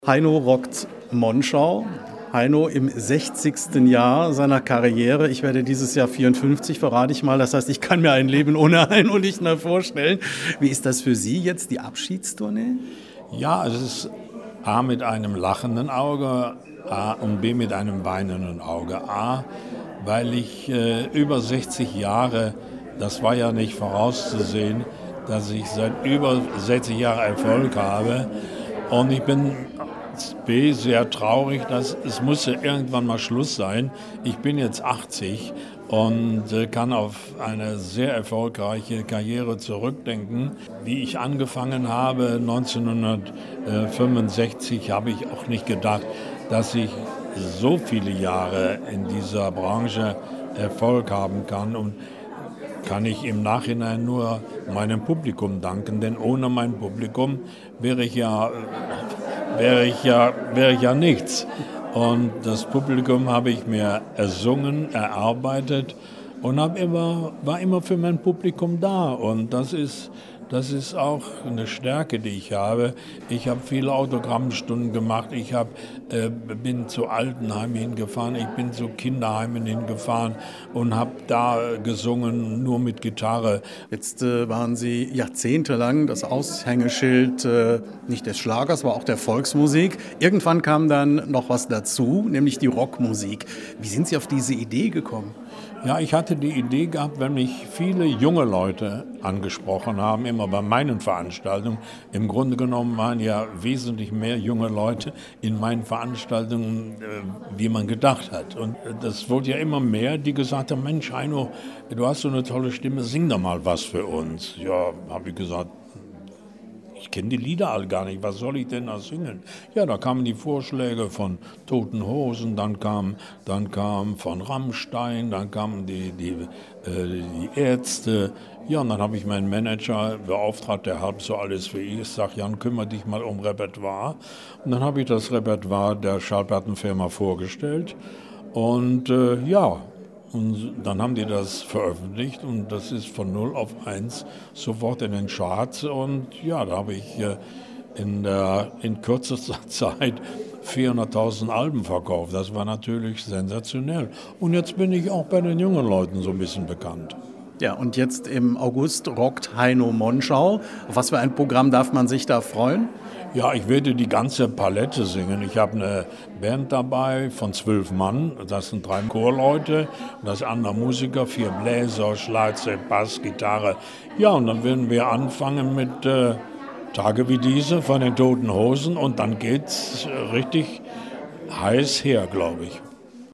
Heino rockt Monschau. Heino im 60. Jahr seiner Karriere. Ich werde dieses Jahr 54, verrate ich mal. Das heißt, ich kann mir ein Leben ohne Heino nicht mehr vorstellen. Wie ist das für Sie jetzt, die Abschiedstournee? Ja, es ist A mit einem lachenden Auge, A und B mit einem weinenden Auge. A, weil ich über 60 Jahre, das war ja nicht vorauszusehen, dass ich seit über 60 Jahren Erfolg habe. Und ich bin B, sehr traurig, dass es musste irgendwann mal Schluss sein. Ich bin jetzt 80 und kann auf eine sehr erfolgreiche Karriere zurückdenken. Wie ich angefangen habe, 1965, habe ich auch nicht gedacht, dass ich so viele Jahre in dieser Branche Erfolg haben kann. Und kann ich im Nachhinein nur meinem Publikum danken, denn ohne mein Publikum wäre ich ja nichts. Und das Publikum habe ich mir ersungen, erarbeitet und war immer für mein Publikum da. Und das ist auch eine Stärke, die ich habe. Ich habe viele Autogrammstunden gemacht. Ich bin zu Altenheimen hingefahren. Ich bin zu Kinderheimen hingefahren und habe da gesungen, nur mit Gitarre. Jetzt waren Sie jahrzehntelang das Aushängeschild nicht des Schlagers, aber auch der Volksmusik. Irgendwann kam dann noch was dazu, nämlich die Rockmusik. Wie sind Sie auf diese Idee gekommen? Ja, ich hatte die Idee gehabt, wenn mich viele junge Leute angesprochen haben, immer bei meinen Veranstaltungen. Im Grunde genommen waren ja wesentlich mehr junge Leute in meinen Veranstaltungen, wie man gedacht hat. Und das wurde ja immer mehr, die gesagt haben, Mensch, Heino, du hast so eine tolle Stimme, sing doch mal was für uns. Ja, habe ich gesagt, ich kenne die Lieder alle gar nicht, was soll ich denn da singen? Ja, da kamen die Vorschläge von Toten Hosen, dann kam von Rammstein, dann kamen die Ärzte. Ja, und dann habe ich meinen Manager beauftragt, der halb so alles wie ich ist, sagt, Jan, kümmere dich mal um Repertoire. Und dann habe ich das Repertoire der Schallplattenfirma vorgestellt und und dann haben die das veröffentlicht und das ist von 0 auf 1 sofort in den Charts. Und ja, da habe ich in kürzester Zeit 400.000 Alben verkauft. Das war natürlich sensationell. Und jetzt bin ich auch bei den jungen Leuten so ein bisschen bekannt. Ja, und jetzt im August rockt Heino Monschau. Auf was für ein Programm darf man sich da freuen? Ja, ich werde die ganze Palette singen. Ich habe eine Band dabei von 12 Mann. Das sind 3 Chorleute, das andere Musiker, 4 Bläser, Schlagzeug, Bass, Gitarre. Ja, und dann werden wir anfangen mit Tage wie diese von den Toten Hosen und dann geht's richtig heiß her, glaube ich.